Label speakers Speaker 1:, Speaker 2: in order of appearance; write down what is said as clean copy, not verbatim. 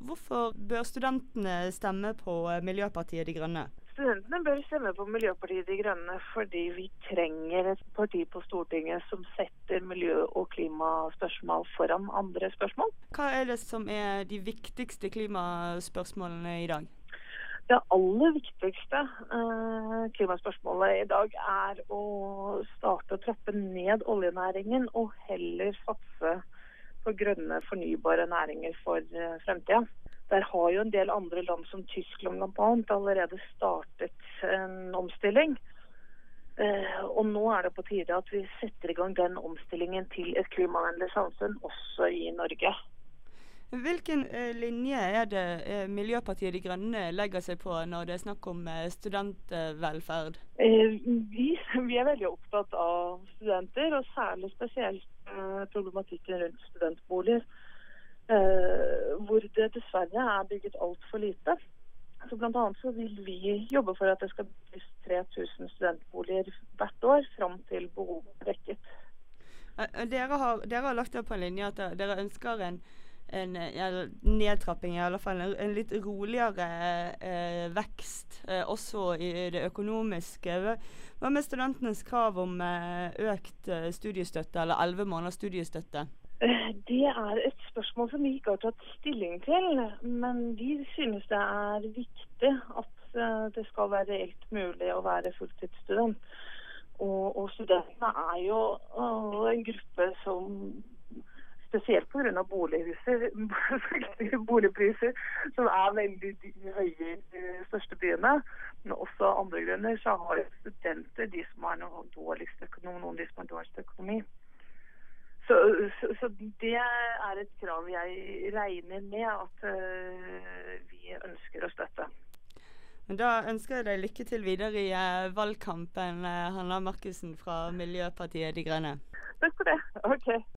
Speaker 1: Hvorfor bør studentene stemme på Miljøpartiet De Grønne?
Speaker 2: Studentene bør stemme på Miljøpartiet De Grønne fordi vi trenger et parti på Stortinget som setter miljø- og klimaspørsmål foran andre spørsmål.
Speaker 1: Hva er det som er de viktigste klimaspørsmålene i dag?
Speaker 2: Det aller viktigste klimaspørsmålet i dag er å starte å trappe ned oljenæringen og heller satse på grønne, fornybare næringer for fremtiden. Der har jo en del andre land som Tyskland blant annet allerede startet en omstilling. Og nå er det på tide at vi setter i gang den omstillingen til et klimavennlig samfunn også i Norge.
Speaker 1: Hvilken linje er det Miljøpartiet De Grønne legger seg på når det er snakk om studentvelferd?
Speaker 2: Vi er veldig opptatt av studenter, og særlig spesielt problematikken rundt studentboliger. Hvor det dessverre er bygget alt for lite. Så blant annet så vil vi jobbe for at det skal bygges 3000 studentboliger hvert år fram til behovet er dekket.
Speaker 1: Dere har lagt opp på en linje at dere ønsker en nedtrapping, i alle fall en litt roligere vekst, også i det økonomiske. Hva med studentenes krav om økt studiestøtte, eller 11 måneders studiestøtte?
Speaker 2: Det er et spørsmål som vi ikke har tatt stilling til, men vi synes det er viktig at det skal være reelt mulig å være fulltidsstudent. Og studentene er jo en gruppe som, spesielt på grunn av boligpriser, som er veldig høye i de største byene, men også av andre grunner så har studenter de som har noen dårligste økonomi, noen de som har dårligste økonomi. Så det er et krav jeg regner med at vi ønsker å støtte.
Speaker 1: Men da ønsker jeg deg lykke til videre i valgkampen, Hanna Markussen fra Miljøpartiet De Grønne.
Speaker 2: Takk for det. Ok.